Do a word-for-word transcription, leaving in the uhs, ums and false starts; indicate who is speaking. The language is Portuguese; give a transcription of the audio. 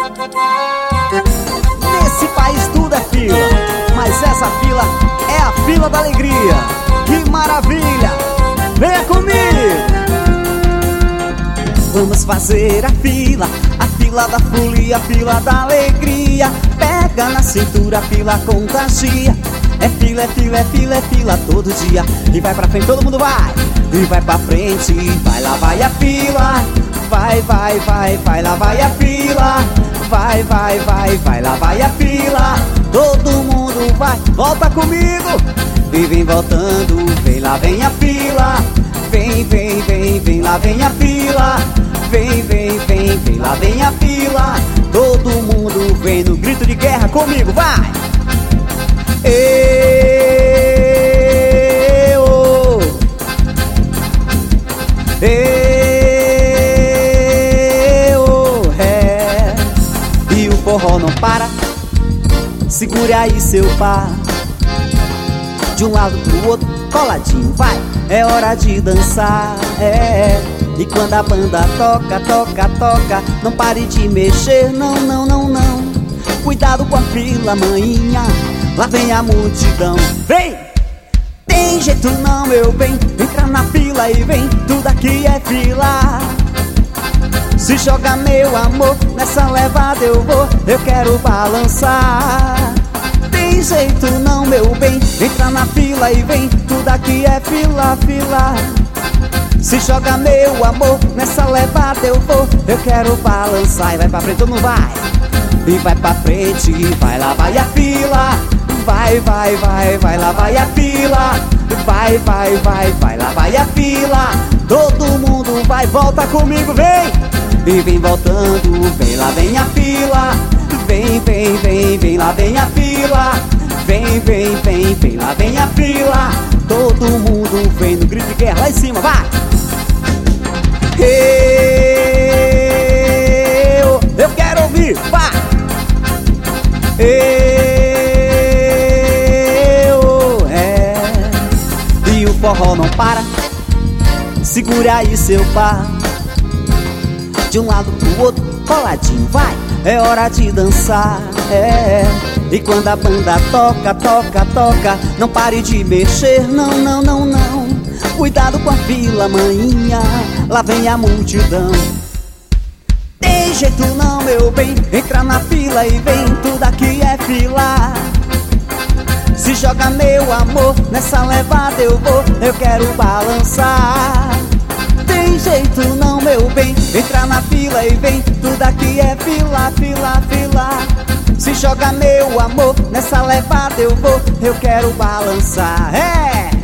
Speaker 1: Nesse país tudo é fila, mas essa fila é a fila da alegria. Que maravilha! Venha comigo! Vamos fazer a fila, a fila da folia, a fila da alegria. Pega na cintura, a fila contagia. É fila, é fila, é fila, é fila todo dia. E vai pra frente, todo mundo vai. E vai pra frente, vai lá, vai a fila. Vai, vai, vai, vai lá, vai a fila. Vai, vai, vai, vai lá, vai a fila. Todo mundo vai, volta comigo. E vem voltando, vem lá, vem a fila. Vem, vem, vem, vem lá, vem a fila. Vem, vem, vem, vem lá, vem a fila. Todo mundo vem no grito de guerra comigo, vai! Eu, eu, é. E o forró não para. Segure aí seu par. De um lado pro outro, coladinho, vai. É hora de dançar, é. E quando a banda toca, toca, toca, não pare de mexer, não, não, não, não. Cuidado com a fila, maninha. Lá vem a multidão, vem! Tem jeito não, meu bem. Entra na fila e vem, tudo aqui é fila. Se joga meu amor, nessa levada eu vou. Eu quero balançar. Tem jeito não, meu bem. Entra na fila e vem, tudo aqui é fila, fila. Se joga meu amor, nessa levada eu vou. Eu quero balançar. E vai pra frente ou não vai? E vai pra frente, vai lá, vai a fila. Vai, vai, vai, vai lá, vai a fila. Vai, vai, vai, vai lá, vai a fila. Todo mundo vai, volta comigo, vem! E vem voltando, vem lá, vem a fila. Vem, vem, vem, vem lá, vem a fila. Vem, vem, vem, vem lá, vem a fila. Todo mundo vem no grito de guerra lá em cima, vai! Eu, eu quero ouvir, vai! Eu, é. E o forró não para. Segura aí seu par. De um lado pro outro, coladinho, vai. É hora de dançar, é. E quando a banda toca, toca, toca, não pare de mexer, não, não, não, não. Cuidado com a fila, maninha. Lá vem a multidão. Tem jeito não, meu bem. Entra na fila e vem, tudo aqui é fila. Se joga meu amor, nessa levada eu vou. Eu quero balançar. Tem jeito não, meu bem. Entra na fila e vem, tudo aqui é fila, fila, fila. Se joga meu amor, nessa levada eu vou. Eu quero balançar, é.